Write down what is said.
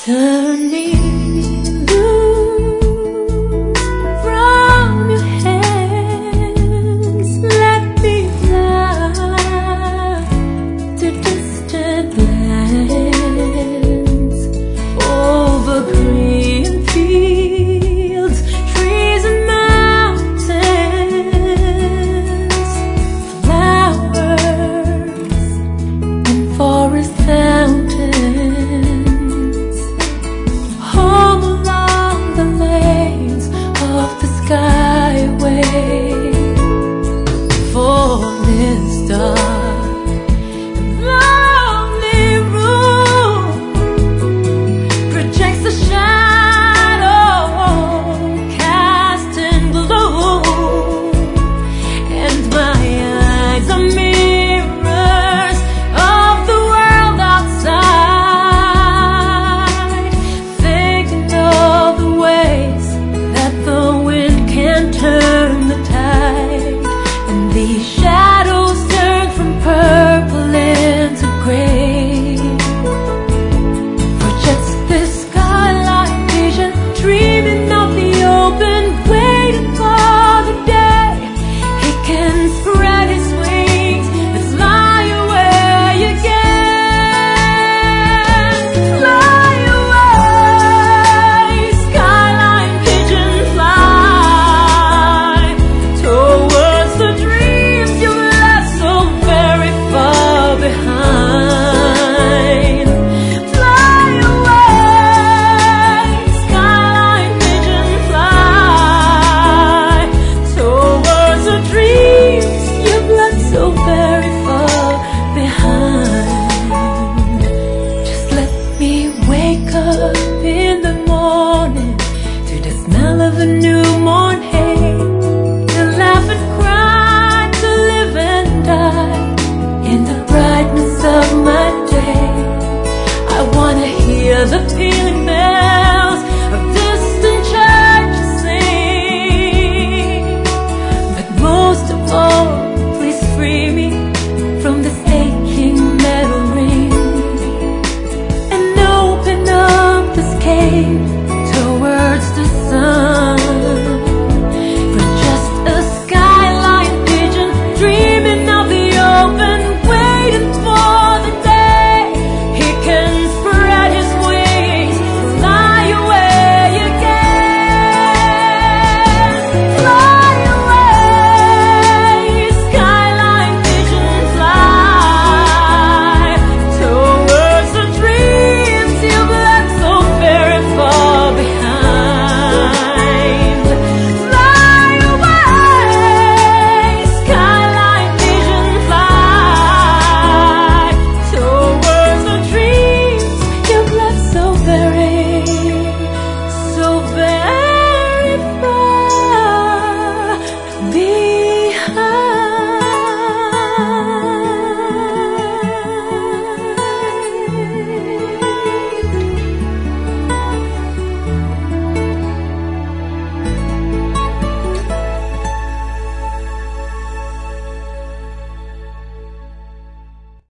Turn me loose from your hands. Let me fly to distant lands, over green fields, trees and mountains, flowers and forest fountains. Skyway, falling star, lonely room projects a shadow cast in gloom, and my eyes are mirrors of the world outside, thinking of the ways that the wind can turn the tide, and these shadows turn from purple into gray. For just this skyline vision, dreaming of the open, waiting for the day he can spread his wings and fly away again. Fly away, skyline pigeon, fly towards the dreams you left so very far behind. Fly away, skyline pigeon, fly towards the dreams you've left so very far behind. Just let me wake up in the morning to the smell of a newborn hay, to laugh and cry, to live and die in the brightness of my day. I wanna hear the feeling